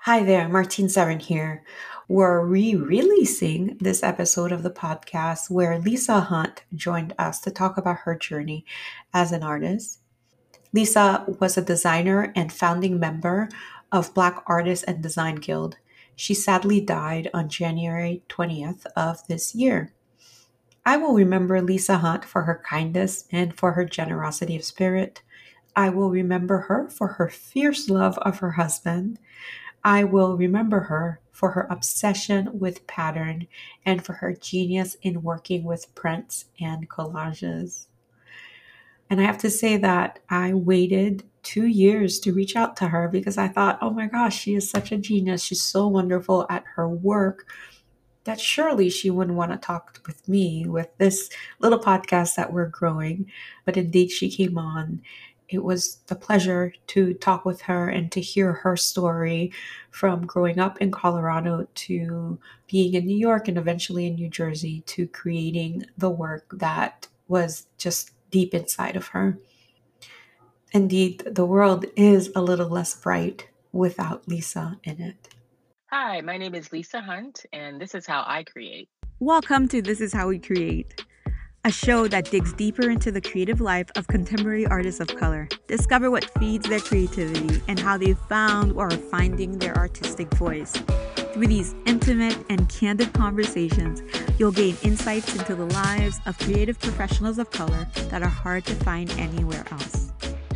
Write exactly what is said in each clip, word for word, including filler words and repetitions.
Hi there, Martine Severin here. We're re releasing this episode of the podcast where Lisa Hunt joined us to talk about her journey as an artist. Lisa was a designer and founding member of Black Artists and Design Guild. She sadly died on January twentieth of this year. I will remember Lisa Hunt for her kindness and for her generosity of spirit. I will remember her for her fierce love of her husband. I will remember her for her obsession with pattern and for her genius in working with prints and collages. And I have to say that I waited two years to reach out to her because I thought, oh my gosh, she is such a genius. She's so wonderful at her work that surely she wouldn't want to talk with me with this little podcast that we're growing. But indeed, she came on. It was a pleasure to talk with her and to hear her story from growing up in Colorado to being in New York and eventually in New Jersey to creating the work that was just deep inside of her. Indeed, the world is a little less bright without Lisa in it. Hi, my name is Lisa Hunt, and this is how I create. Welcome to This Is How We Create, a show that digs deeper into the creative life of contemporary artists of color. Discover what feeds their creativity and how they found or are finding their artistic voice. Through these intimate and candid conversations, you'll gain insights into the lives of creative professionals of color that are hard to find anywhere else.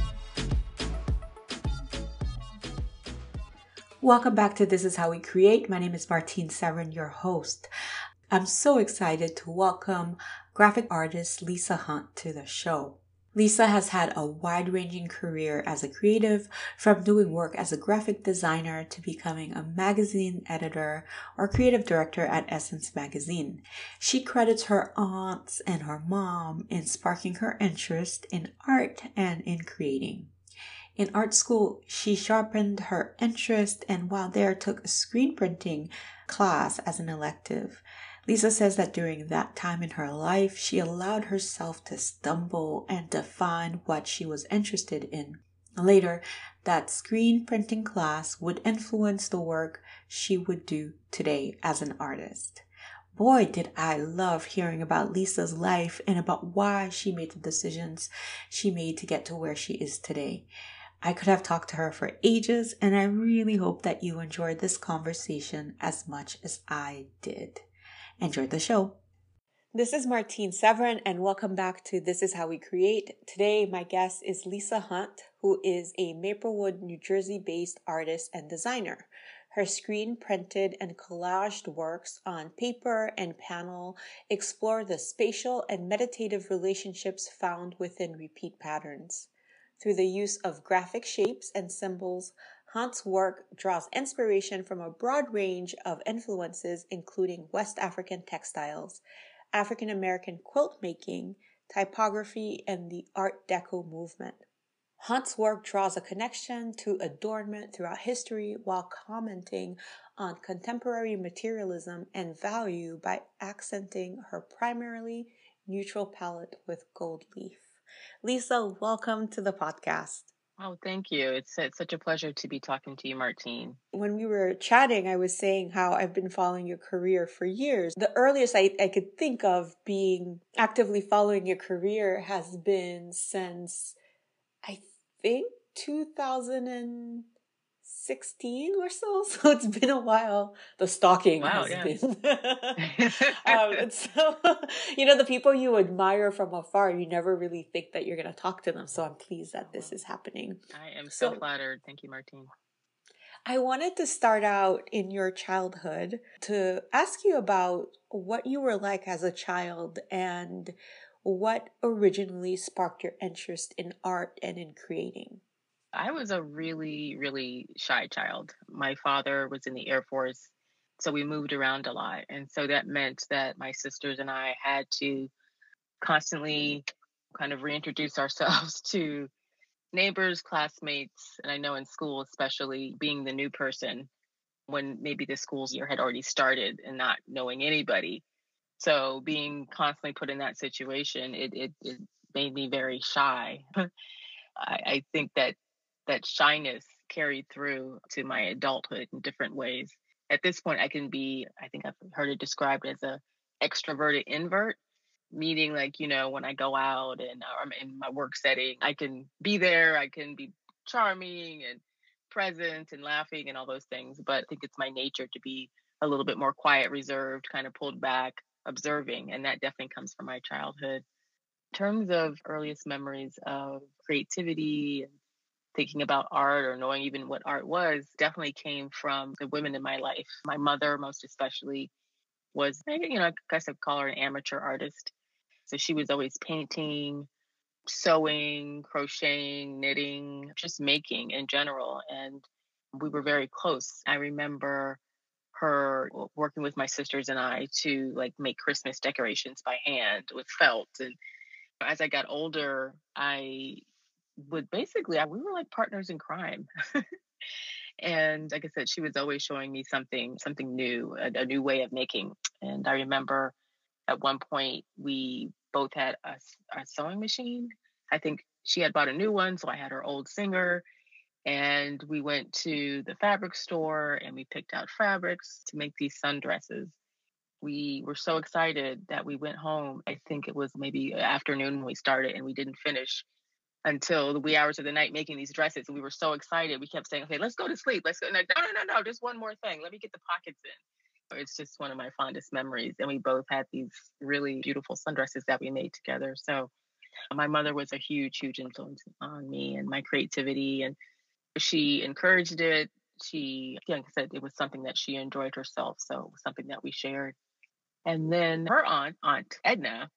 Welcome back to This Is How We Create. My name is Martine Severin, your host. I'm so excited to welcome graphic artist Lisa Hunt to the show. Lisa has had a wide-ranging career as a creative, from doing work as a graphic designer to becoming a magazine editor or creative director at Essence Magazine. She credits her aunts and her mom in sparking her interest in art and in creating. In art school, she sharpened her interest and while there took a screen printing class as an elective. Lisa says that during that time in her life, she allowed herself to stumble and to find what she was interested in. Later, that screen printing class would influence the work she would do today as an artist. Boy, did I love hearing about Lisa's life and about why she made the decisions she made to get to where she is today. I could have talked to her for ages, and I really hope that you enjoyed this conversation as much as I did. Enjoy the show. This is Martine Severin, and welcome back to This Is How We Create. Today, my guest is Lisa Hunt, who is a Maplewood, New Jersey-based artist and designer. Her screen-printed and collaged works on paper and panel explore the spatial and meditative relationships found within repeat patterns. Through the use of graphic shapes and symbols, Hunt's work draws inspiration from a broad range of influences including West African textiles, African American quilt making, typography, and the Art Deco movement. Hunt's work draws a connection to adornment throughout history while commenting on contemporary materialism and value by accenting her primarily neutral palette with gold leaf. Lisa, welcome to the podcast. Oh, thank you. It's, it's such a pleasure to be talking to you, Martine. When we were chatting, I was saying how I've been following your career for years. The earliest I, I could think of being actively following your career has been since, I think, two thousand sixteen or so. So it's been a while. The stalking Wow, has yeah. been. um, and so, you know, the people you admire from afar, you never really think that you're going to talk to them. So I'm pleased that this is happening. I am so, so flattered. Thank you, Martine. I wanted to start out in your childhood to ask you about what you were like as a child and what originally sparked your interest in art and in creating. I was a really, really shy child. My father was in the Air Force, so we moved around a lot. And so that meant that my sisters and I had to constantly kind of reintroduce ourselves to neighbors, classmates, and I know in school, especially being the new person when maybe the school year had already started and not knowing anybody. So being constantly put in that situation, it it, it made me very shy. I, I think that that shyness carried through to my adulthood in different ways. At this point, I can be, I think I've heard it described as a extroverted invert, meaning like, you know, when I go out and uh, I'm in my work setting, I can be there, I can be charming and present and laughing and all those things. But I think it's my nature to be a little bit more quiet, reserved, kind of pulled back, observing. And that definitely comes from my childhood. In terms of earliest memories of creativity and thinking about art or knowing even what art was, definitely came from the women in my life. My mother, most especially, was, you know, I guess I'd call her an amateur artist. So she was always painting, sewing, crocheting, knitting, just making in general. And we were very close. I remember her working with my sisters and I to like make Christmas decorations by hand with felt. And as I got older, I would basically, we were like partners in crime. And like I said, she was always showing me something, something new, a, a new way of making. And I remember at one point we both had a, a sewing machine. I think she had bought a new one, so I had her old Singer. And we went to the fabric store and we picked out fabrics to make these sundresses. We were so excited that we went home. I think it was maybe afternoon when we started, and we didn't finish until the wee hours of the night making these dresses. And we were so excited. We kept saying, okay, let's go to sleep. Let's go. No, no, no, no, just one more thing. Let me get the pockets in. It's just one of my fondest memories. And we both had these really beautiful sundresses that we made together. So my mother was a huge, huge influence on me and my creativity. And she encouraged it. She, like I said, it was something that she enjoyed herself. So it was something that we shared. And then her aunt, Aunt Edna,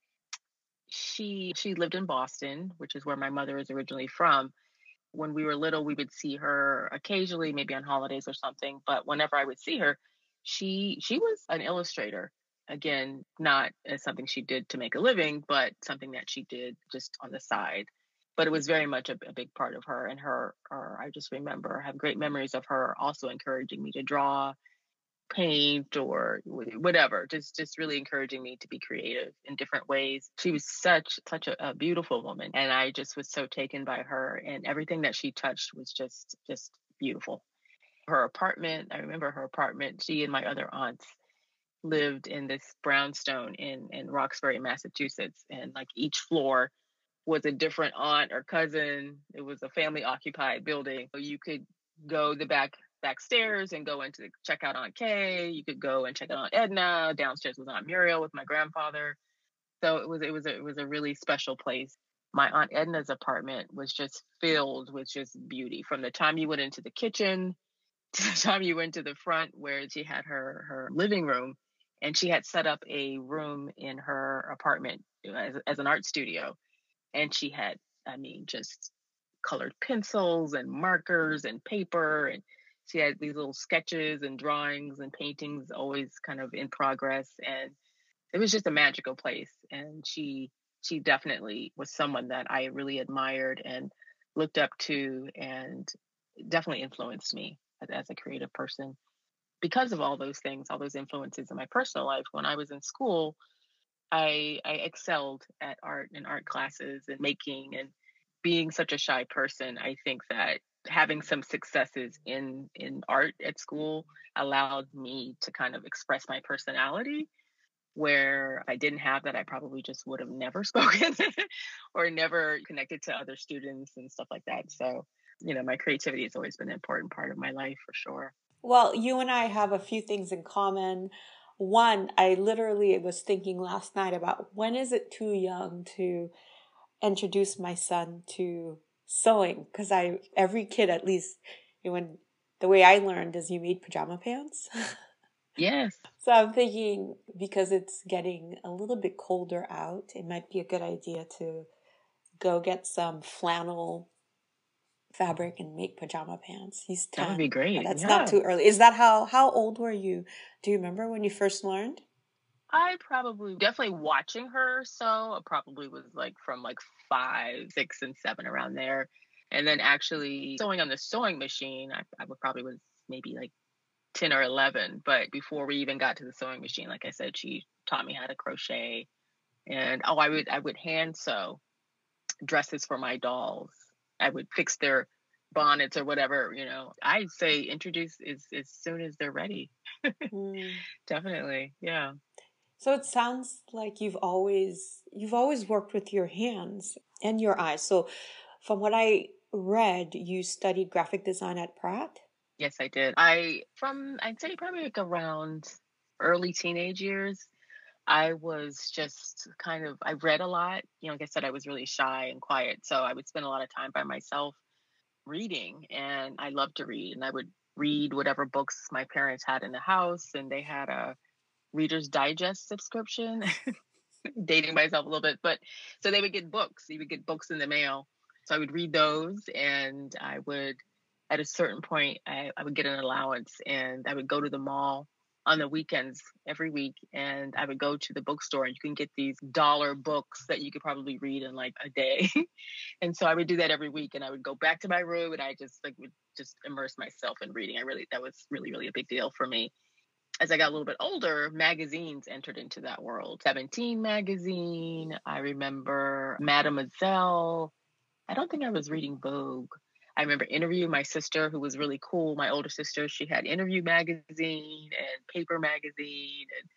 she she lived in Boston, which is where my mother is originally from. When we were little, we would see her occasionally, maybe on holidays or something. But whenever I would see her, she she was an illustrator. Again, not as something she did to make a living, but something that she did just on the side. But it was very much a, a big part of her. And her, her, I just remember, I have great memories of her also encouraging me to draw, paint, or whatever, just just really encouraging me to be creative in different ways. She was such such a, a beautiful woman, and I just was so taken by her, and everything that she touched was just just beautiful. Her apartment, I remember her apartment, she and my other aunts lived in this brownstone in in Roxbury, Massachusetts, and like each floor was a different aunt or cousin. It was a family occupied building. So you could go the back backstairs and go into check out Aunt Kay. You could go and check out Aunt Edna. Downstairs was Aunt Muriel with my grandfather. So it was it was a, it was a really special place. My Aunt Edna's apartment was just filled with just beauty. From the time you went into the kitchen to the time you went to the front where she had her her living room, and she had set up a room in her apartment as, as an art studio. And she had, I mean, just colored pencils and markers and paper, and she had these little sketches and drawings and paintings always kind of in progress. And it was just a magical place. And she she definitely was someone that I really admired and looked up to, and definitely influenced me as, as a creative person. Because of all those things, all those influences in my personal life, when I was in school, I, I excelled at art and art classes and making, and being such a shy person. I think that having some successes in, in art at school allowed me to kind of express my personality, where if I didn't have that, I probably just would have never spoken or never connected to other students and stuff like that. So, you know, my creativity has always been an important part of my life for sure. Well, you and I have a few things in common. One, I literally was thinking last night about when is it too young to introduce my son to sewing? Because I, every kid at least, when the way I learned is you made pajama pants. Yes. So I'm thinking, because it's getting a little bit colder out, it might be a good idea to go get some flannel fabric and make pajama pants. He's ten. That would be great. That's yeah. not too early. Is that how, how old were you? Do you remember when you first learned? I probably, definitely watching her sew, I probably was like from like five, six, and seven, around there. And then actually sewing on the sewing machine, I, I would probably was maybe like ten or eleven. But before we even got to the sewing machine, like I said, she taught me how to crochet. And oh, I would I would hand sew dresses for my dolls. I would fix their bonnets or whatever, you know. I say introduce as, as soon as they're ready. Mm. Definitely. Yeah. So it sounds like you've always you've always worked with your hands and your eyes. So from what I read, you studied graphic design at Pratt. Yes, I did. I, from, I'd say probably like around early teenage years, I was just kind of, I read a lot. You know, like I said, I was really shy and quiet. So I would spend a lot of time by myself reading, and I loved to read. And I would read whatever books my parents had in the house, and they had a Reader's Digest subscription, dating myself a little bit. But so they would get books, you would get books in the mail. So I would read those, and I would, at a certain point, I, I would get an allowance, and I would go to the mall on the weekends every week, and I would go to the bookstore, and you can get these dollar books that you could probably read in like a day. And so I would do that every week, and I would go back to my room, and I just like would just immerse myself in reading. I really, that was really, really a big deal for me. As I got a little bit older, magazines entered into that world. seventeen magazine, I remember Mademoiselle. I don't think I was reading Vogue. I remember Interview, my sister, who was really cool, my older sister, she had Interview magazine and Paper magazine. And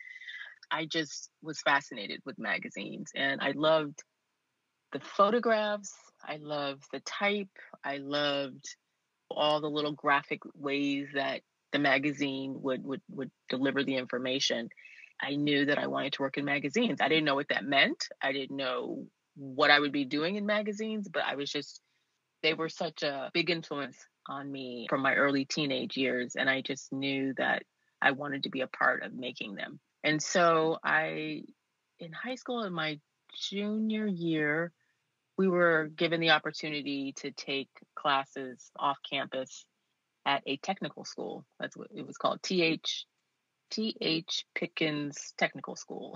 I just was fascinated with magazines. And I loved the photographs. I loved the type. I loved all the little graphic ways that the magazine would, would, would deliver the information. I knew that I wanted to work in magazines. I didn't know what that meant. I didn't know what I would be doing in magazines, but I was just, they were such a big influence on me from my early teenage years. And I just knew that I wanted to be a part of making them. And so I, in high school, in my junior year, we were given the opportunity to take classes off campus at a technical school. That's what it was called, T H T H Pickens Technical School.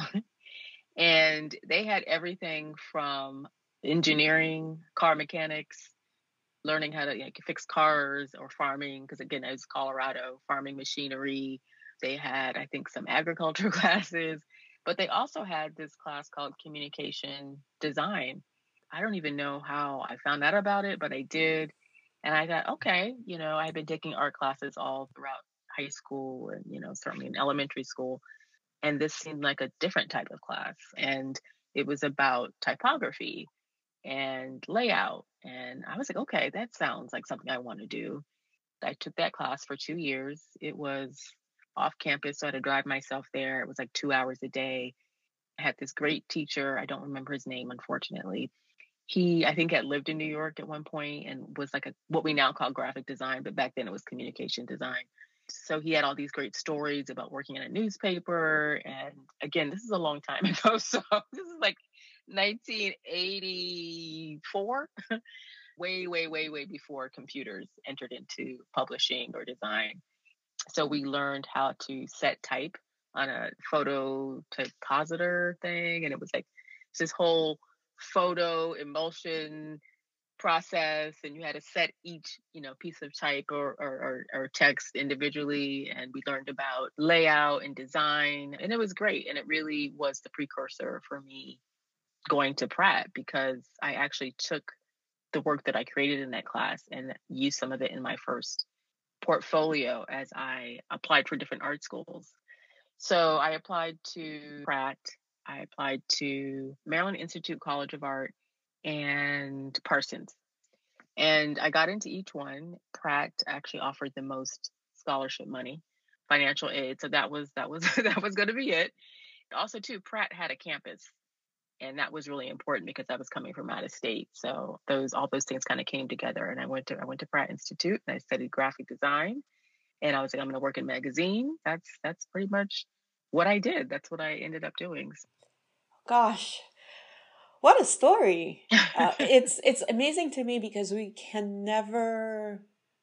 And they had everything from engineering, car mechanics, learning how to like, fix cars, or farming, because again, it was Colorado, farming machinery. They had, I think, some agriculture classes, but they also had this class called communication design. I don't even know how I found out about it, but I did. And I thought, okay, you know, I've been taking art classes all throughout high school and, you know, certainly in elementary school. And this seemed like a different type of class. And it was about typography and layout. And I was like, okay, that sounds like something I want to do. I took that class for two years. It was off campus, so I had to drive myself there. It was like two hours a day. I had this great teacher. I don't remember his name, unfortunately. He, I think, had lived in New York at one point and was like a what we now call graphic design, but back then it was communication design. So he had all these great stories about working in a newspaper. And again, this is a long time ago. So this is like nineteen eighty-four, way, way, way, way before computers entered into publishing or design. So we learned how to set type on a photo typositor thing. And it was like this whole photo emulsion process, and you had to set each, you know, piece of type or, or, or, or text individually. And we learned about layout and design, and it was great. And it really was the precursor for me going to Pratt, because I actually took the work that I created in that class and used some of it in my first portfolio as I applied for different art schools. So I applied to Pratt, I applied to Maryland Institute College of Art, and Parsons. And I got into each one. Pratt actually offered the most scholarship money, financial aid. So that was that was that was going to be it. Also, too, Pratt had a campus, and that was really important because I was coming from out of state. So those all those things kind of came together. And I went to I went to Pratt Institute, and I studied graphic design. And I was like, I'm going to work in magazine. That's that's pretty much what I did. That's what I ended up doing. Gosh, what a story. Uh, it's it's amazing to me because we can never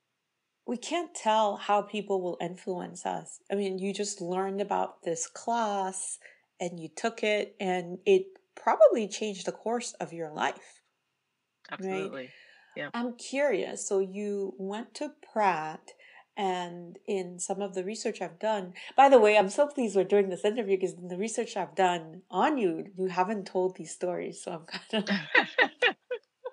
we can't tell how people will influence us. I mean, you just learned about this class and you took it, and it probably changed the course of your life. Absolutely. Right? Yeah. I'm curious. So you went to Pratt, and in some of the research I've done, by the way, I'm so pleased we're doing this interview because in the research I've done on you, you haven't told these stories. So I'm kind of Oh,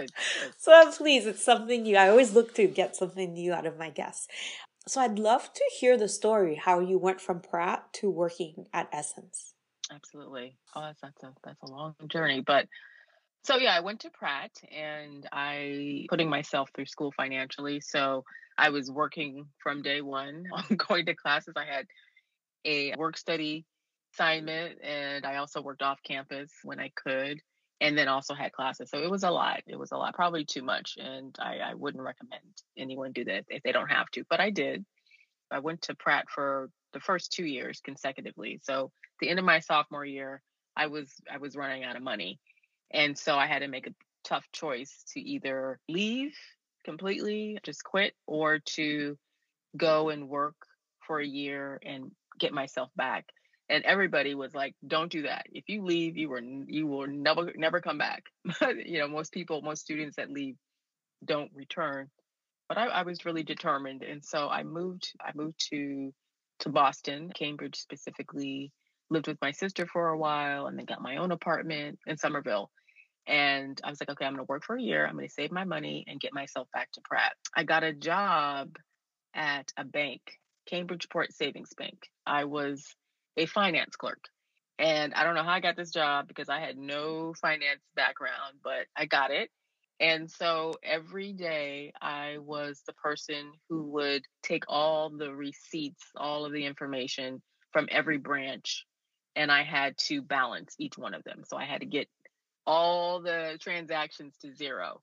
Yes, yes. So please, it's something new. I always look to get something new out of my guests. So I'd love to hear the story how you went from Pratt to working at Essence. Absolutely. Oh, that's, that's a that's a long journey. But so yeah, I went to Pratt and I putting myself through school financially. So I was working from day one on going to classes. I had a work study assignment and I also worked off campus when I could and then also had classes. So it was a lot. It was a lot, probably too much. And I, I wouldn't recommend anyone do that if they don't have to, but I did. I went to Pratt for the first two years consecutively. So the end of my sophomore year, I was I was running out of money. And so I had to make a tough choice to either leave completely, just quit, or to go and work for a year and get myself back. And everybody was like, "Don't do that. If you leave, you were you will never never come back." You know, most people, most students that leave don't return. But I, I was really determined, and so I moved. I moved to to Boston, Cambridge specifically. Lived with my sister for a while, and then got my own apartment in Somerville. And I was like, okay, I'm going to work for a year. I'm going to save my money and get myself back to Pratt. I got a job at a bank, Cambridgeport Savings Bank. I was a finance clerk. And I don't know how I got this job because I had no finance background, but I got it. And so every day I was the person who would take all the receipts, all of the information from every branch, and I had to balance each one of them. So I had to get all the transactions to zero.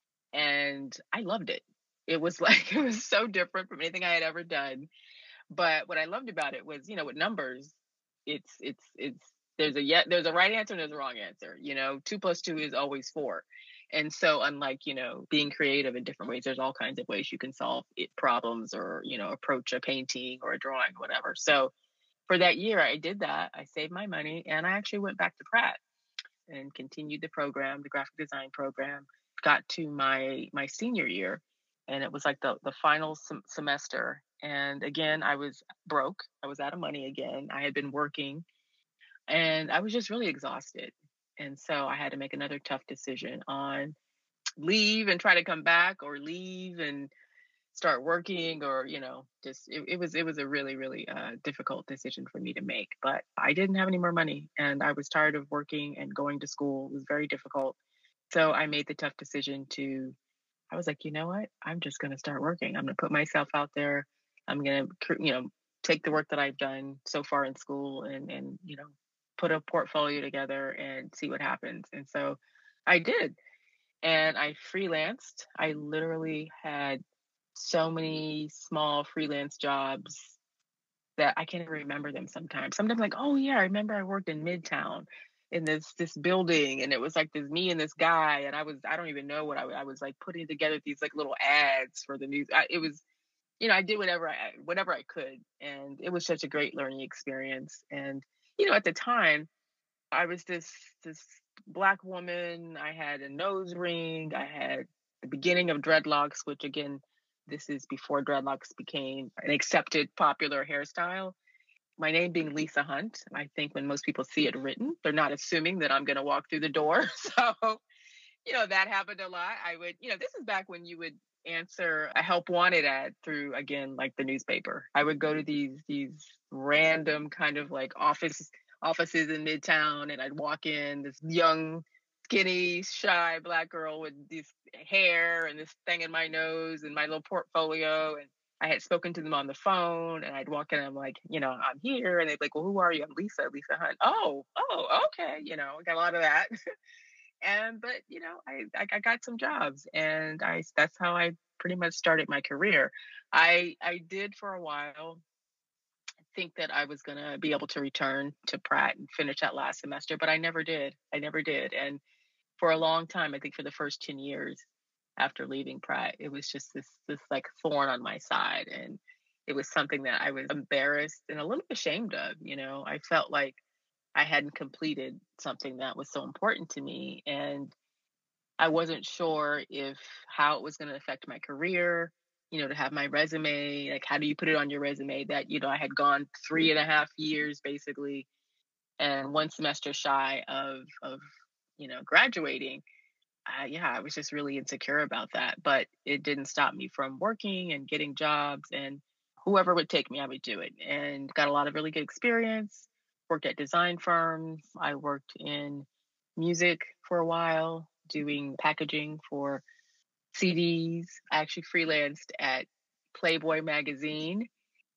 And I loved it. It was like, it was so different from anything I had ever done. But what I loved about it was, you know, with numbers, it's, it's, it's, there's a yet, there's a right answer and there's a wrong answer. You know, two plus two is always four. And so unlike, you know, being creative in different ways, there's all kinds of ways you can solve it, problems or, you know, approach a painting or a drawing, whatever. So for that year, I did that. I saved my money and I actually went back to Pratt and continued the program, the graphic design program, got to my my senior year, and it was like the the final sem- semester. And again, I was broke. I was out of money again. I had been working, and I was just really exhausted. And so I had to make another tough decision on leave and try to come back, or leave and start working, or you know just it, it was it was a really really uh, difficult decision for me to make. But I didn't have any more money and I was tired of working and going to school. It was very difficult, so I made the tough decision to I was like, you know what, I'm just going to start working. I'm going to put myself out there. I'm going to you know take the work that I've done so far in school and and you know put a portfolio together and see what happens. And so I did, and I freelanced. I literally had so many small freelance jobs that I can't even remember them sometimes. Sometimes like, oh yeah, I remember I worked in Midtown in this this building, and it was like this me and this guy, and I was I don't even know what I, I was like putting together these like little ads for the news. I, it was you know I did whatever I whatever I could, and it was such a great learning experience. And you know at the time I was this this black woman. I had a nose ring. I had the beginning of dreadlocks, which again, this is before dreadlocks became an accepted popular hairstyle. My name being Lisa Hunt, I think when most people see it written, they're not assuming that I'm going to walk through the door. So, you know, that happened a lot. I would, you know, this is back when you would answer a help wanted ad through, again, like the newspaper. I would go to these these random kind of like office offices in Midtown, and I'd walk in, this young, skinny, shy black girl with this hair and this thing in my nose and my little portfolio. And I had spoken to them on the phone, and I'd walk in and I'm like, you know, I'm here. And they'd be like, well, who are you? I'm Lisa, Lisa Hunt. Oh, oh, okay. You know, I got a lot of that. And, but, you know, I, I, I got some jobs, and I, that's how I pretty much started my career. I, I did for a while think that I was going to be able to return to Pratt and finish that last semester, but I never did. I never did. And for a long time, I think for the first ten years after leaving Pratt, it was just this, this like thorn on my side. And it was something that I was embarrassed and a little ashamed of. You know, I felt like I hadn't completed something that was so important to me. And I wasn't sure if how it was going to affect my career, you know, to have my resume, like how do you put it on your resume that, you know, I had gone three and a half years basically and one semester shy of, of, you know, graduating. I, yeah, I was just really insecure about that. But it didn't stop me from working and getting jobs, and whoever would take me, I would do it. And got a lot of really good experience. Worked at design firms. I worked in music for a while, doing packaging for C Ds. I actually freelanced at Playboy magazine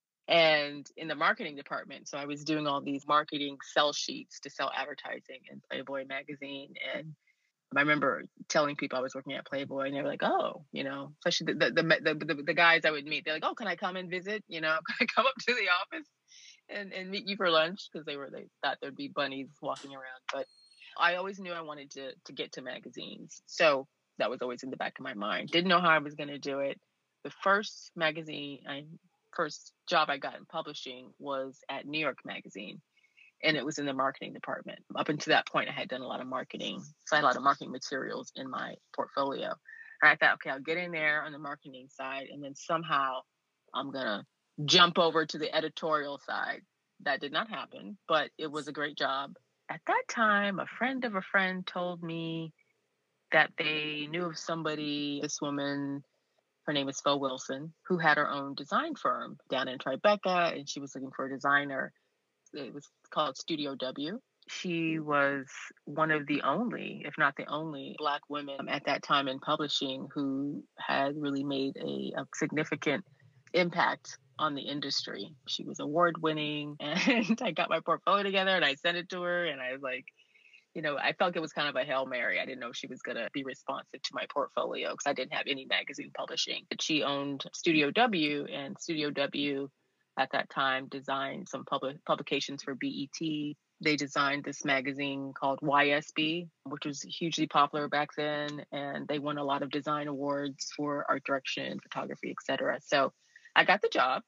and in the marketing department. So I was doing all these marketing sell sheets to sell advertising in Playboy magazine. And I remember telling people I was working at Playboy, and they were like, "Oh, you know," especially the the the, the, the, the guys I would meet. They're like, "Oh, can I come and visit? You know, can I come up to the office and, and meet you for lunch?" Because they were they thought there'd be bunnies walking around. But I always knew I wanted to to get to magazines, so that was always in the back of my mind. Didn't know how I was going to do it. The first magazine, I first job I got in publishing was at New York Magazine, and it was in the marketing department. Up until that point, I had done a lot of marketing, so I had a lot of marketing materials in my portfolio. And I thought, okay, I'll get in there on the marketing side, and then somehow I'm gonna jump over to the editorial side. That did not happen, but it was a great job. At that time, a friend of a friend told me that they knew of somebody, this woman, her name is Fo Wilson, who had her own design firm down in Tribeca, and she was looking for a designer. It was called Studio W. She was one of the only, if not the only, Black women at that time in publishing who had really made a, a significant impact on the industry. She was award winning, and I got my portfolio together and I sent it to her, and I was like, you know, I felt it was kind of a Hail Mary. I didn't know she was going to be responsive to my portfolio because I didn't have any magazine publishing. But she owned Studio W, and Studio W at that time designed some public publications for B E T. They designed this magazine called Y S B, which was hugely popular back then, and they won a lot of design awards for art direction, photography, et cetera. So I got the job,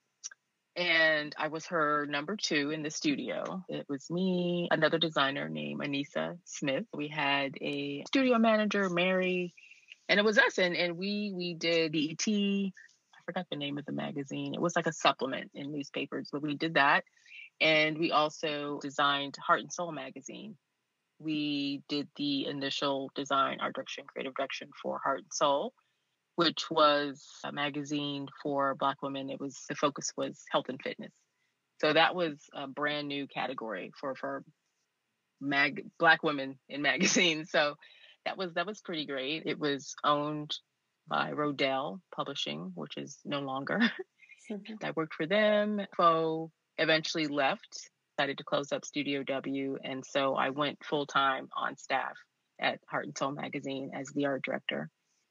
and I was her number two in the studio. It was me, another designer named Anissa Smith. We had a studio manager, Mary, and it was us. And, and we we did B E T. I forgot the name of the magazine. It was like a supplement in newspapers, but we did that. And we also designed Heart and Soul magazine. We did the initial design, art direction, creative direction for Heart and Soul, which was a magazine for Black women. It was, the focus was health and fitness. So that was a brand new category for, for mag Black women in magazines. So that was, that was pretty great. It was owned by Rodale Publishing, which is no longer. Mm-hmm. I worked for them. Fo eventually left, decided to close up Studio W. And so I went full time on staff at Heart and Soul magazine as the art director,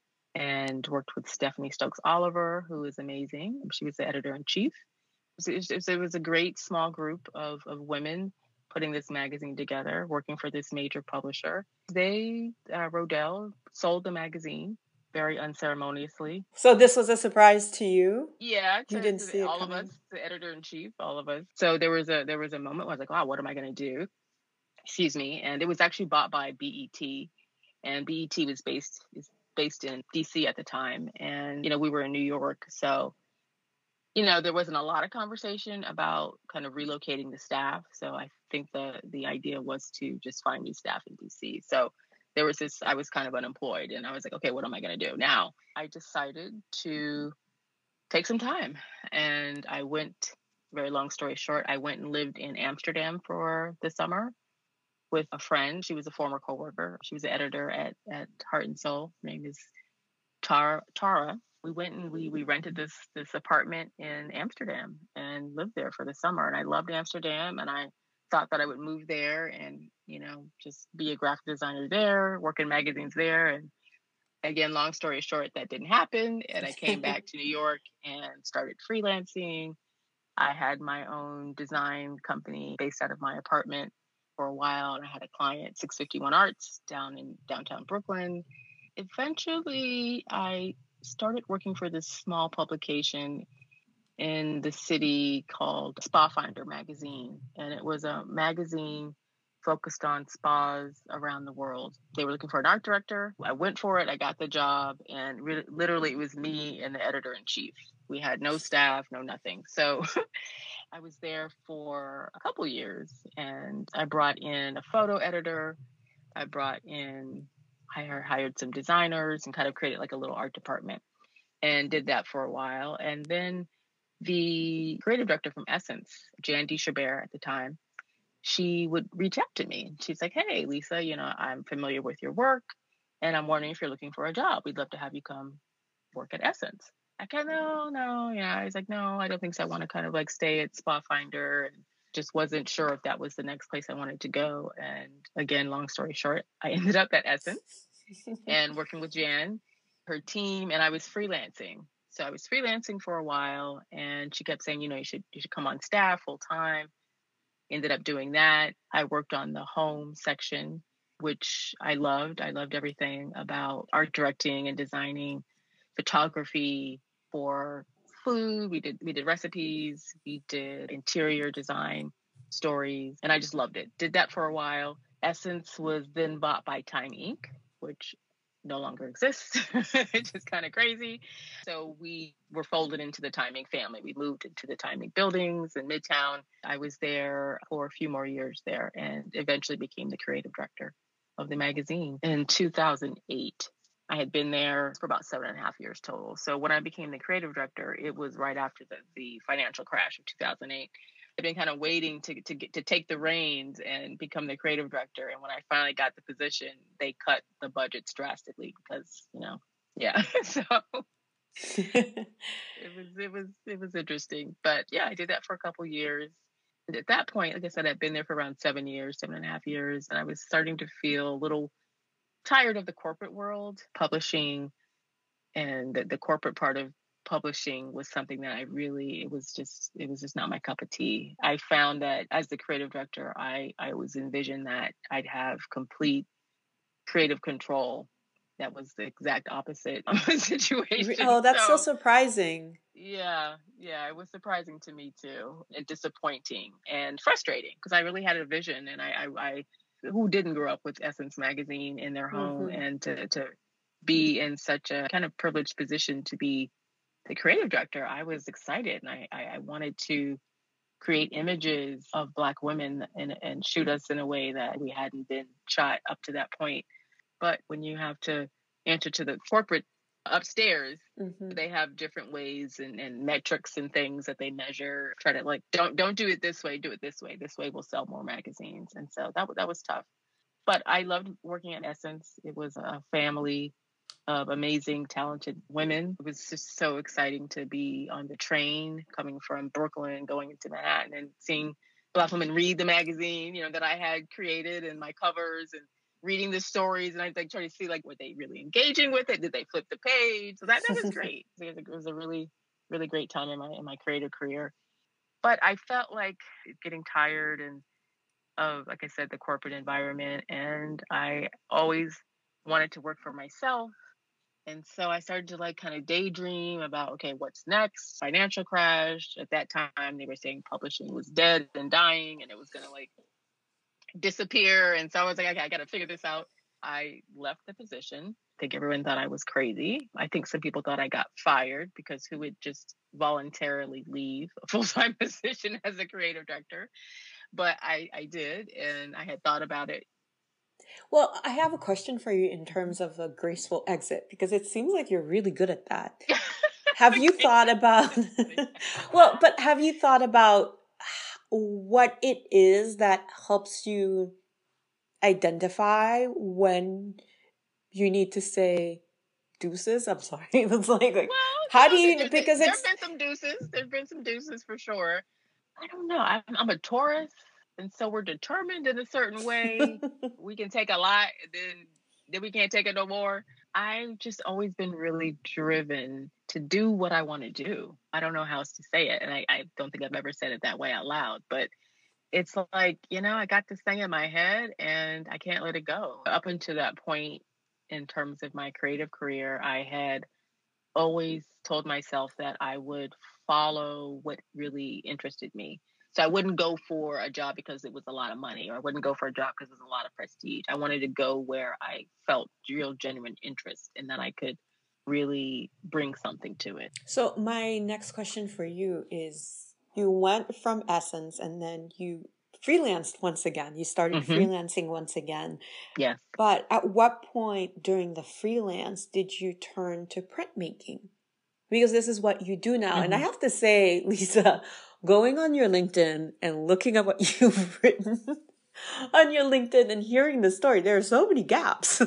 and worked with Stephanie Stokes Oliver, who is amazing. She was the editor in chief. So it, was, it was a great small group of, of women putting this magazine together, working for this major publisher. They, uh, Rodale, sold the magazine very unceremoniously. So this was a surprise to you? Yeah, to, you didn't to see all it coming. of us, the editor in chief, all of us. So there was a there was a moment where I was like, wow, what am I going to do? Excuse me. And it was actually bought by B E T, and B E T was based is based in D C at the time, and you know we were in New York, so you know there wasn't a lot of conversation about kind of relocating the staff. So I think the the idea was to just find new staff in D C. So there was this, I was kind of unemployed, and I was like, okay, what am I going to do now? I decided to take some time, and I went, very long story short, I went and lived in Amsterdam for the summer with a friend. She was a former coworker. She was the editor at, at Heart and Soul. Her name is Tara. Tara. We went and we we rented this this apartment in Amsterdam and lived there for the summer. And I loved Amsterdam, and I thought that I would move there and, you know, just be a graphic designer there, work in magazines there. And again, long story short, that didn't happen. And I came back to New York and started freelancing. I had my own design company based out of my apartment for a while, and I had a client, six fifty-one Arts, down in downtown Brooklyn. Eventually, I started working for this small publication in the city called Spa Finder magazine, and it was a magazine focused on spas around the world. They were looking for an art director. I went for it. I got the job, and re- literally it was me and the editor-in-chief. We had no staff, no nothing. So I was there for a couple years, and I brought in a photo editor. I brought in I hired some designers and kind of created like a little art department and did that for a while. And then the creative director from Essence, Jan DeChabert at the time, she would reach out to me. She's like, hey, Lisa, you know, I'm familiar with your work and I'm wondering if you're looking for a job. We'd love to have you come work at Essence. I kind of, no, no, yeah. I was like, no, I don't think so. I want to kind of like stay at Spa Finder, and just wasn't sure if that was the next place I wanted to go. And again, long story short, I ended up at Essence and working with Jan, her team, and I was freelancing. So I was freelancing for a while, and she kept saying, you know, you should you should come on staff full time. Ended up doing that. I worked on the home section, which I loved. I loved everything about art directing and designing, photography for food. We did we did recipes, we did interior design, stories, and I just loved it. Did that for a while. Essence was then bought by Time Incorporated, which no longer exists. It's just kind of crazy. So we were folded into the Timing family. We moved into the Timing buildings in Midtown. I was there for a few more years there and eventually became the creative director of the magazine in two thousand eight. I had been there for about seven and a half years total. So when I became the creative director, it was right after the, the financial crash of two thousand eight. I've been kind of waiting to to get to take the reins and become the creative director. And when I finally got the position, they cut the budgets drastically because, you know, yeah. So it was it was it was interesting. But yeah, I did that for a couple years. And at that point, like I said, I'd been there for around seven years, seven and a half years, and I was starting to feel a little tired of the corporate world. Publishing and the, the corporate part of publishing was something that I really, it was just, it was just not my cup of tea. I found that as the creative director, I, I was envisioned that I'd have complete creative control. That was the exact opposite of the situation. Oh, that's so, so surprising. Yeah, yeah, it was surprising to me too, and disappointing and frustrating because I really had a vision, and I, I, I who didn't grow up with Essence magazine in their home, mm-hmm. and to to be in such a kind of privileged position to be the creative director, I was excited, and I, I, I wanted to create images of Black women and, and shoot us in a way that we hadn't been shot up to that point. But when you have to answer to the corporate upstairs, mm-hmm. they have different ways and, and metrics and things that they measure. Try to like, don't don't do it this way, do it this way. This way will sell more magazines. And so that that was tough. But I loved working at Essence. It was a family of amazing, talented women. It was just so exciting to be on the train coming from Brooklyn, going into Manhattan and seeing Black women read the magazine, you know, that I had created and my covers, and reading the stories. And I like trying to see like, were they really engaging with it? Did they flip the page? So that, that was great. It was a really, really great time in my, in my creative career. But I felt like getting tired and of, like I said, the corporate environment. And I always wanted to work for myself. And so I started to like kind of daydream about, okay, what's next? Financial crash. At that time, they were saying publishing was dead and dying and it was going to like disappear. And so I was like, okay, I got to figure this out. I left the position. I think everyone thought I was crazy. I think some people thought I got fired because who would just voluntarily leave a full-time position as a creative director? But I, I did, and I had thought about it. Well, I have a question for you in terms of a graceful exit, because it seems like you're really good at that. Have you thought about, well, but have you thought about what it is that helps you identify when you need to say deuces? I'm sorry. It's like, like well, how no, do you, there, because there, it's... There's been some deuces. There's been some deuces for sure. I don't know. I'm, I'm a Taurus. And so we're determined in a certain way. We can take a lot, then then we can't take it no more. I've just always been really driven to do what I want to do. I don't know how else to say it. And I, I don't think I've ever said it that way out loud. But it's like, you know, I got this thing in my head and I can't let it go. Up until that point, in terms of my creative career, I had always told myself that I would follow what really interested me. So I wouldn't go for a job because it was a lot of money, or I wouldn't go for a job because it was a lot of prestige. I wanted to go where I felt real, genuine interest and that I could really bring something to it. So my next question for you is, you went from Essence and then you freelanced once again. You started Mm-hmm. freelancing once again. Yes. But at what point during the freelance did you turn to printmaking? Because this is what you do now. And I Mm-hmm. have to say, Lisa, going on your LinkedIn and looking at what you've written on your LinkedIn and hearing the story, there are so many gaps.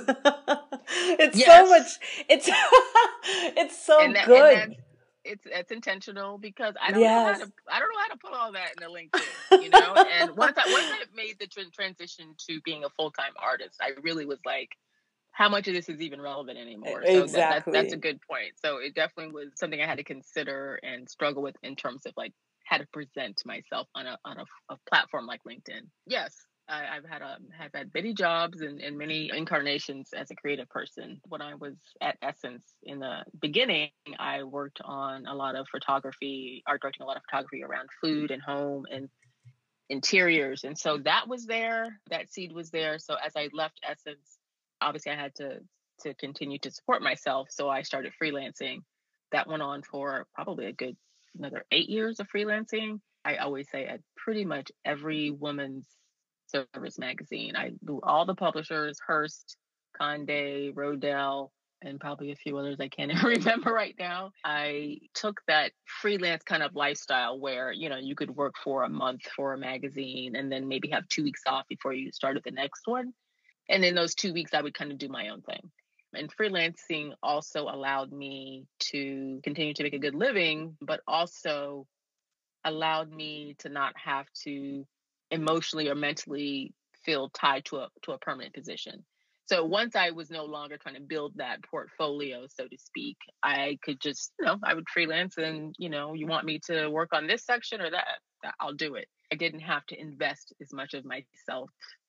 It's so Yes. much, it's it's so And that and good. that's it's it's intentional because I don't know how Yes. to I don't know how to put all that in the LinkedIn, you know. And once I once I made the tr- transition to being a full time artist, I really was like, how much of this is even relevant anymore? So that that that's a Exactly. good point. So it definitely was something I had to consider and struggle with in terms of like how to present myself on a on a, a platform like LinkedIn. Yes, I, I've had a have had many jobs and, and many incarnations as a creative person. When I was at Essence in the beginning, I worked on a lot of photography, art directing a lot of photography around food and home and interiors. And so that was there, that seed was there. So as I left Essence, obviously I had to to continue to support myself. So I started freelancing. That went on for probably a good another eight years of freelancing. I always say at pretty much every woman's service magazine. I do all the publishers, Hearst, Condé, Rodell, and probably a few others I can't even remember right now. I took that freelance kind of lifestyle where, you know, you could work for a month for a magazine and then maybe have two weeks off before you started the next one. And in those two weeks, I would kind of do my own thing. And freelancing also allowed me to continue to make a good living, but also allowed me to not have to emotionally or mentally feel tied to a to a permanent position. So once I was no longer trying to build that portfolio, so to speak, I could just, you know, I would freelance and, you know, you want me to work on this section or that, that I'll do it. I didn't have to invest as much of myself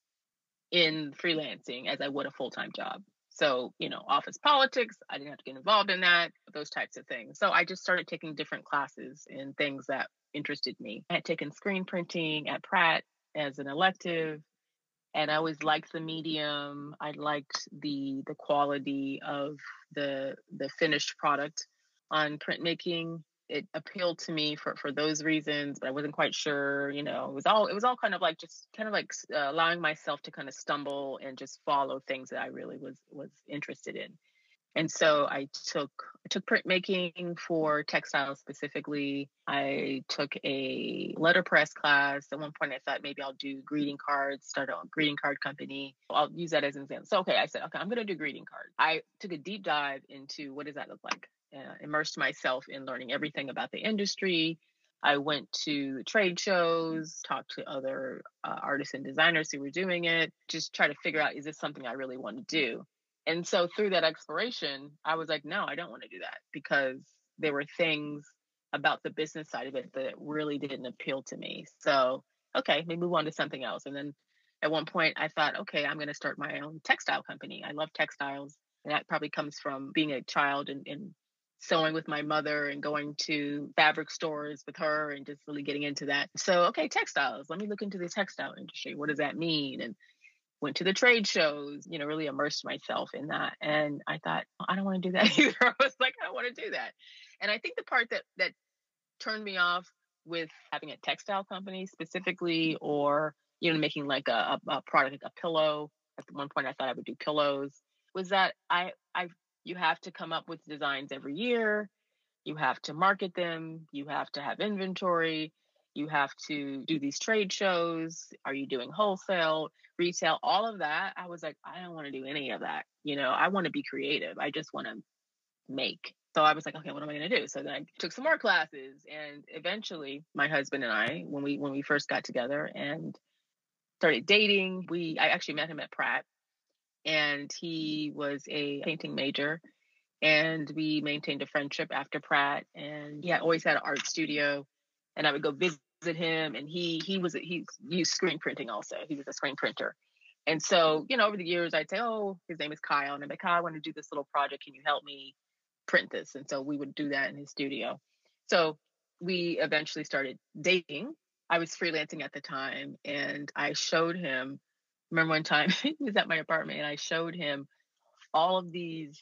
in freelancing as I would a full-time job. So, you know, office politics, I didn't have to get involved in that, those types of things. So I just started taking different classes in things that interested me. I had taken screen printing at Pratt as an elective, and I always liked the medium. I liked the the quality of the the finished product on printmaking. It appealed to me for for those reasons, but I wasn't quite sure. You know, it was all it was all kind of like just kind of like uh, allowing myself to kind of stumble and just follow things that I really was was interested in. And so I took I took printmaking for textiles specifically. I took a letterpress class. At one point, I thought maybe I'll do greeting cards, start a greeting card company. I'll use that as an example. So, okay, I said, okay, I'm going to do greeting cards. I took a deep dive into what does that look like. Uh, immersed myself in learning everything about the industry. I went to trade shows, talked to other uh, artists and designers who were doing it, just try to figure out, is this something I really want to do? And so through that exploration, I was like, no, I don't want to do that because there were things about the business side of it that really didn't appeal to me. So, okay, maybe move on to something else. And then at one point, I thought, okay, I'm going to start my own textile company. I love textiles. And that probably comes from being a child and, and sewing with my mother and going to fabric stores with her and just really getting into that. So, okay, textiles. Let me look into the textile industry. What does that mean? And went to the trade shows, you know, really immersed myself in that. And I thought, oh, I don't want to do that either. I was like, I don't want to do that. And I think the part that that turned me off with having a textile company specifically, or, you know, making like a, a, a product, like a pillow. At one point I thought I would do pillows, was that I I you have to come up with designs every year. You have to market them. You have to have inventory. You have to do these trade shows. Are you doing wholesale, retail, all of that? I was like, I don't want to do any of that. You know, I want to be creative. I just want to make. So I was like, okay, what am I going to do? So then I took some more classes, and eventually my husband and I, when we when we first got together and started dating, we I actually met him at Pratt, and he was a painting major, and we maintained a friendship after Pratt. And he had always had an art studio, and I would go visit him. And he he was he used screen printing also. He was a screen printer, and so you know over the years I'd say, oh, his name is Kyle, and I'm like, Kyle, I want to do this little project. Can you help me print this? And so we would do that in his studio. So we eventually started dating. I was freelancing at the time, and I showed him. Remember one time he was at my apartment, and I showed him all of these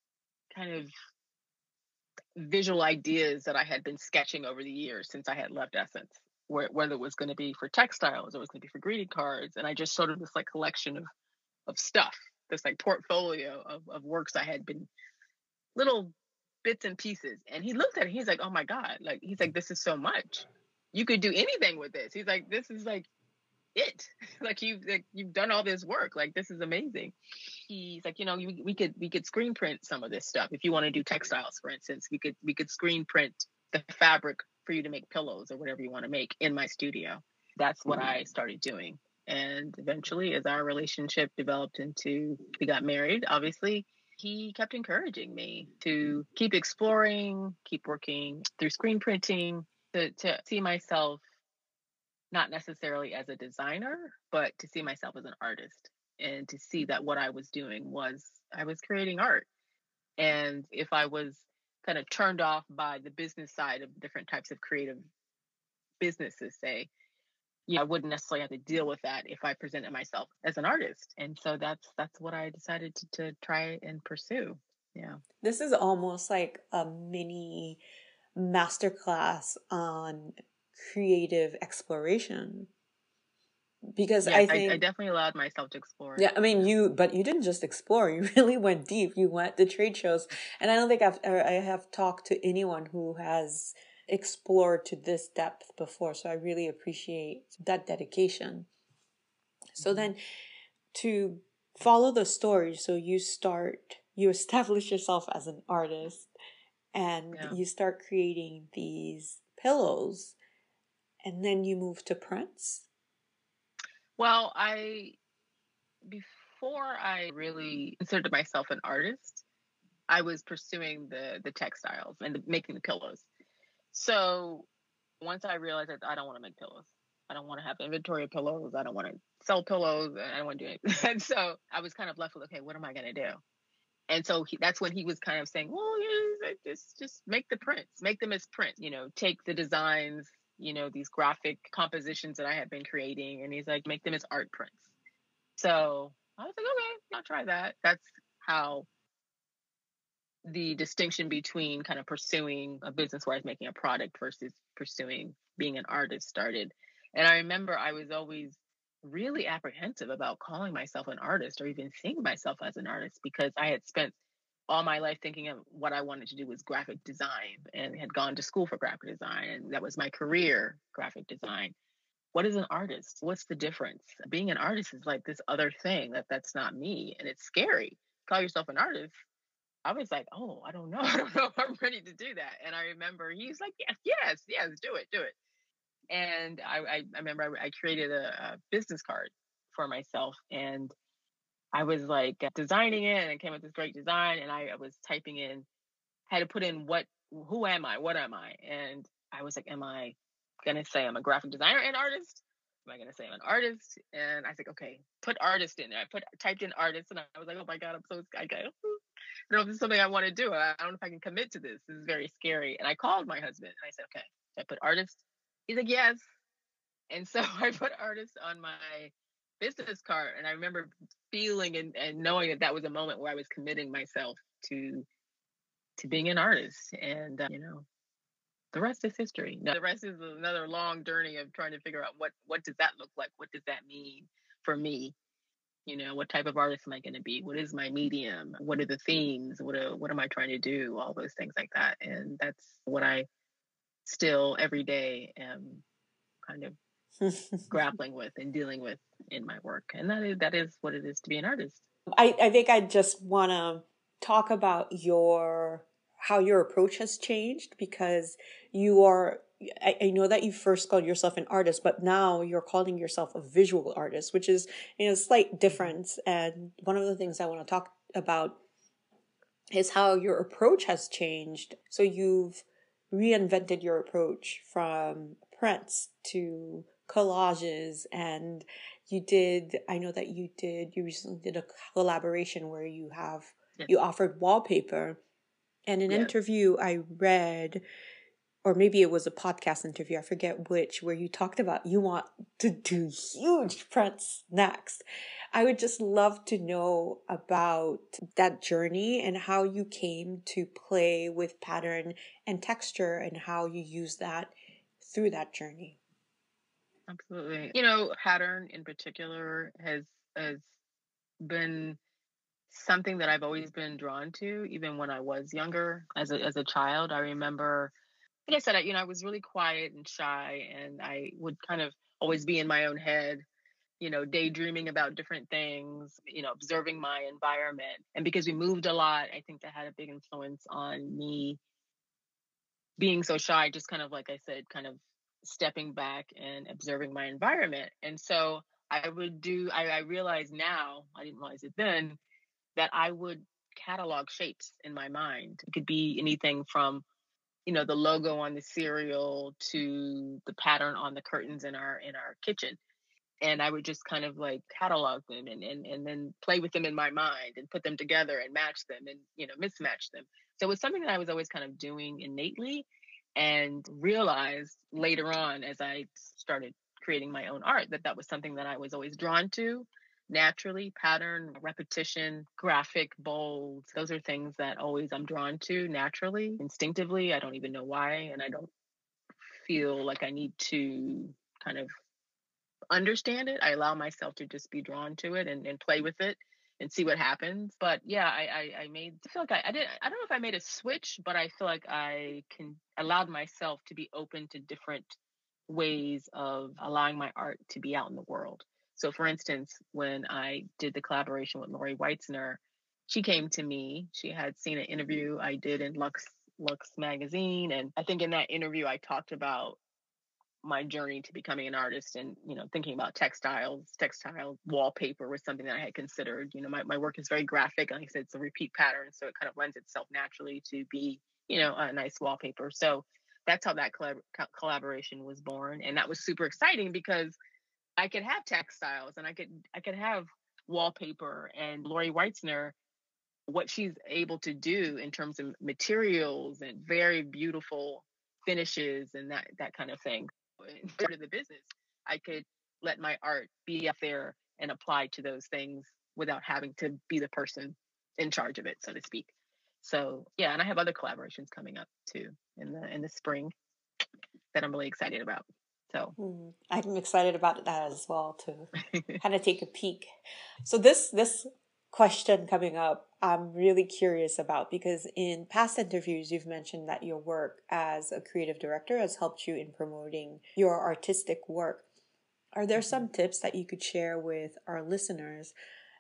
kind of visual ideas that I had been sketching over the years since I had left Essence. wh- whether it was going to be for textiles or it was going to be for greeting cards. And I just showed him this like collection of, of stuff, this like portfolio of, of works I had been, little bits and pieces. And he looked at it, he's like, oh my God, like, he's like, this is so much. You could do anything with this. He's like, this is like it. Like you've like, you've done all this work. Like this is amazing. He's like, you know, we, we could we could screen print some of this stuff. If you want to do textiles, for instance, we could we could screen print the fabric for you to make pillows or whatever you want to make in my studio. That's what I started doing. And eventually, as our relationship developed into, we got married, obviously, he kept encouraging me to keep exploring, keep working through screen printing, to, to see myself not necessarily as a designer, but to see myself as an artist, and to see that what I was doing was I was creating art. And if I was kind of turned off by the business side of different types of creative businesses, say, yeah, I wouldn't necessarily have to deal with that if I presented myself as an artist. And so that's that's what I decided to, to try and pursue. Yeah. This is almost like a mini masterclass on creative exploration. Because yes, I I, think I definitely allowed myself to explore. Yeah, I mean, you, but you didn't just explore. You really went deep. You went to trade shows, and I don't think I've I have talked to anyone who has explored to this depth before. So I really appreciate that dedication. So then, to follow the story, so you start, you establish yourself as an artist, and Yeah. you start creating these pillows, and then you move to prints. Well, I before I really considered myself an artist, I was pursuing the the textiles and the, making the pillows. So once I realized that I don't want to make pillows, I don't want to have inventory of pillows, I don't want to sell pillows, and I don't want to do anything. And so I was kind of left with, okay, what am I going to do? And so he, that's when he was kind of saying, well, yeah, just just make the prints, make them as print, you know, take the designs, you know, these graphic compositions that I had been creating, and he's like, make them as art prints. So I was like, okay, I'll try that. That's how the distinction between kind of pursuing a business where I was making a product versus pursuing being an artist started. And I remember I was always really apprehensive about calling myself an artist or even seeing myself as an artist, because I had spent all my life thinking of what I wanted to do was graphic design and had gone to school for graphic design. And that was my career, graphic design. What is an artist? What's the difference? Being an artist is like this other thing that that's not me. And it's scary. Call yourself an artist. I was like, oh, I don't know. I don't know if I'm ready to do that. And I remember he's like, yes, yes, yes, do it, do it. And I, I, I remember I, I created a, a business card for myself, and I was like designing it, and it came with this great design. And I, I was typing in, had to put in what, who am I? What am I? And I was like, am I going to say I'm a graphic designer and artist? Am I going to say I'm an artist? And I was like, okay, put artist in there. I put typed in artist, and I was like, oh my God, I'm so I go, I don't know if this is something I want to do. I don't know if I can commit to this. This is very scary. And I called my husband and I said, okay, should I put artist? He's like, yes. And so I put artist on my business card. And I remember feeling and, and knowing that that was a moment where I was committing myself to to being an artist. And, uh, you know, the rest is history. Now, the rest is another long journey of trying to figure out what, what does that look like? What does that mean for me? You know, what type of artist am I going to be? What is my medium? What are the themes? What are, what am I trying to do? All those things like that. And that's what I still every day am kind of grappling with and dealing with in my work. And that is, that is what it is to be an artist. I, I think I just want to talk about your, how your approach has changed, because you are, I, I know that you first called yourself an artist, but now you're calling yourself a visual artist, which is, you know, a slight difference. And one of the things I want to talk about is how your approach has changed. So you've reinvented your approach from prints to collages, and you did, I know that you did, you recently did a collaboration where you have, Yes. you offered wallpaper. And an Yes. interview I read, or maybe it was a podcast interview, I forget which, where you talked about you want to do huge prints next. I would just love to know about that journey and how you came to play with pattern and texture and how you use that through that journey. Absolutely. You know, pattern in particular has has been something that I've always been drawn to, even when I was younger. As a as a child, I remember, like I said, I, you know, I was really quiet and shy, and I would kind of always be in my own head, you know, daydreaming about different things, you know, observing my environment. And because we moved a lot, I think that had a big influence on me being so shy, just kind of like I said, kind of stepping back and observing my environment. And so I would do, I, I realize now, I didn't realize it then, that I would catalog shapes in my mind. It could be anything from, you know, the logo on the cereal to the pattern on the curtains in our in our kitchen. And I would just kind of like catalog them and, and and then play with them in my mind and put them together and match them and, you know, mismatch them. So it was something that I was always kind of doing innately, and realized later on as I started creating my own art that that was something that I was always drawn to naturally. Pattern, repetition, graphic, bold, those are things that always I'm drawn to naturally, instinctively. I don't even know why, and I don't feel like I need to kind of understand it. I allow myself to just be drawn to it and, and play with it and see what happens. But yeah, I I, I made I feel like I, I did I don't know if I made a switch, but I feel like I can allowed myself to be open to different ways of allowing my art to be out in the world. So for instance, when I did the collaboration with Lori Weitzner, she came to me. She had seen an interview I did in Lux Lux magazine. And I think in that interview I talked about my journey to becoming an artist, and, you know, thinking about textiles, textile wallpaper was something that I had considered. You know, my, my work is very graphic. Like I said, it's a repeat pattern. So it kind of lends itself naturally to be, you know, a nice wallpaper. So that's how that collab- collaboration was born. And that was super exciting because I could have textiles and I could, I could have wallpaper. And Lori Weitzner, what she's able to do in terms of materials and very beautiful finishes and that, that kind of thing. Part of the business, I could let my art be up there and apply to those things without having to be the person in charge of it, so to speak. So yeah, and I have other collaborations coming up too in the in the spring that I'm really excited about. So mm, I'm excited about that as well, to kind of take a peek. So this this question coming up, I'm really curious about, because in past interviews you've mentioned that your work as a creative director has helped you in promoting your artistic work. Are there some tips that you could share with our listeners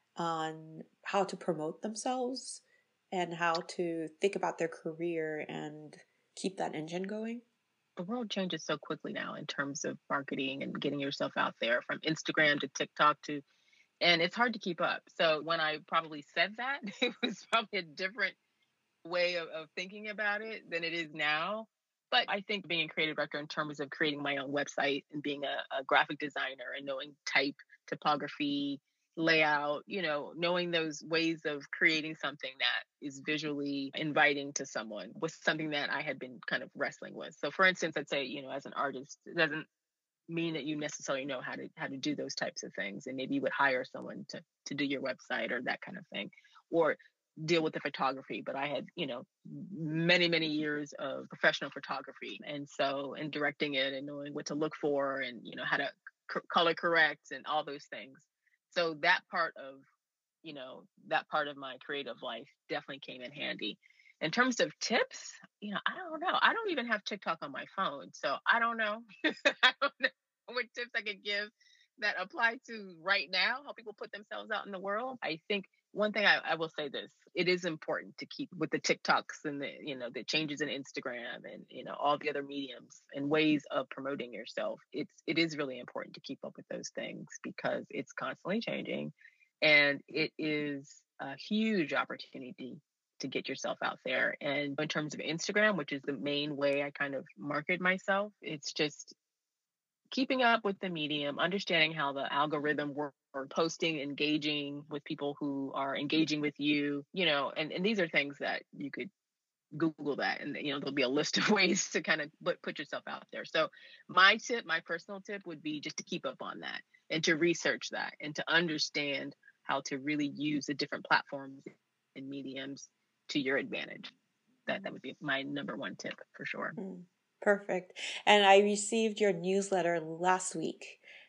on how to promote themselves and how to think about their career and keep that engine going? the world changes so quickly now in terms of marketing and getting yourself out there, from Instagram to TikTok to, and it's hard to keep up. So when I probably said that, it was probably a different way of, of thinking about it than it is now. But I think being a creative director in terms of creating my own website and being a, a graphic designer and knowing type, typography, layout, you know, knowing those ways of creating something that is visually inviting to someone was something that I had been kind of wrestling with. So for instance, I'd say, you know, as an artist, it doesn't mean that you necessarily know how to how to do those types of things, and maybe you would hire someone to to do your website or that kind of thing, or deal with the photography. But I had, you know, many many years of professional photography, and so in directing it and knowing what to look for and, you know, how to c- color correct and all those things. So that part of, you know, that part of my creative life definitely came in handy. In terms of tips, you know, I don't know. I don't even have TikTok on my phone, so I don't know. I don't know what tips I could give that apply to right now, how people put themselves out in the world. I think one thing I, I will say this, it is important to keep with the TikToks and the, you know, the changes in Instagram and, you know, all the other mediums and ways of promoting yourself. It's, it is really important to keep up with those things because it's constantly changing, and it is a huge opportunity to get yourself out there. And in terms of Instagram, which is the main way I kind of market myself, it's just keeping up with the medium, understanding how the algorithm works, or posting, engaging with people who are engaging with you, you know, and, and these are things that you could Google that, and, you know, there'll be a list of ways to kind of put, put yourself out there. So my tip, my personal tip would be just to keep up on that and to research that and to understand how to really use the different platforms and mediums to your advantage. That that would be my number one tip for sure. Mm, perfect. And I received your newsletter last week.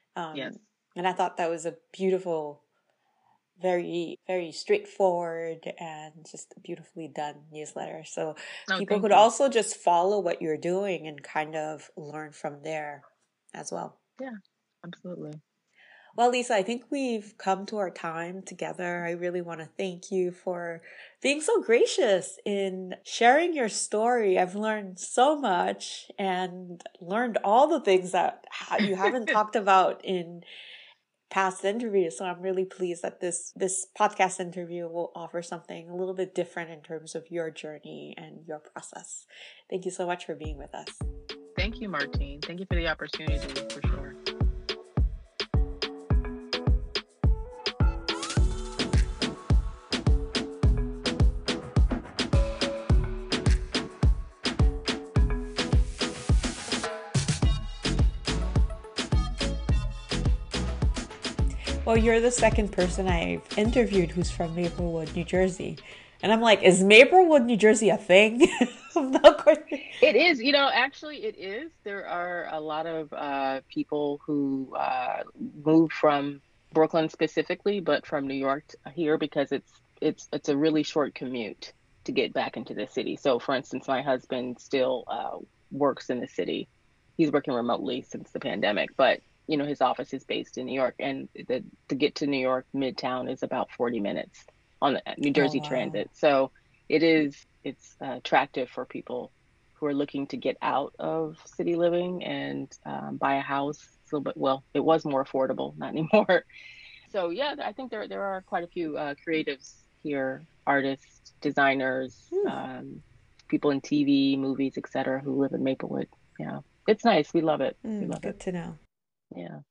Um, Yes. and I thought that was a beautiful, very, very straightforward and just a beautifully done newsletter. So Oh, people thank could you. also just follow what you're doing and kind of learn from there as well. Yeah, absolutely. Well, Lisa, I think we've come to our time together. I really want to thank you for being so gracious in sharing your story. I've learned so much and learned all the things that ha- you haven't talked about in past interviews. So I'm really pleased that this this podcast interview will offer something a little bit different in terms of your journey and your process. Thank you so much for being with us. Thank you, Martine. Thank you for the opportunity, for sure. Well, you're the second person I've interviewed who's from Maplewood, New Jersey. And I'm like, is Maplewood, New Jersey a thing? I'm not quite... It is, you know, actually it is. There are a lot of uh, people who uh, moved from Brooklyn specifically, but from New York to here because it's it's it's a really short commute to get back into the city. So, for instance, my husband still uh, works in the city. He's working remotely since the pandemic, but you know his office is based in New York, and the, to get to New York Midtown is about forty minutes on the New Oh, Jersey wow. Transit. So it is it's uh, attractive for people who are looking to get out of city living and um, buy a house. It's a little bit, well, it was more affordable, not anymore. So yeah, I think there there are quite a few uh, creatives here, artists, designers, Hmm. um, people in T V, movies, et cetera, who live in Maplewood. Yeah, it's nice. We love it. We Mm, love good it. to know. Yeah.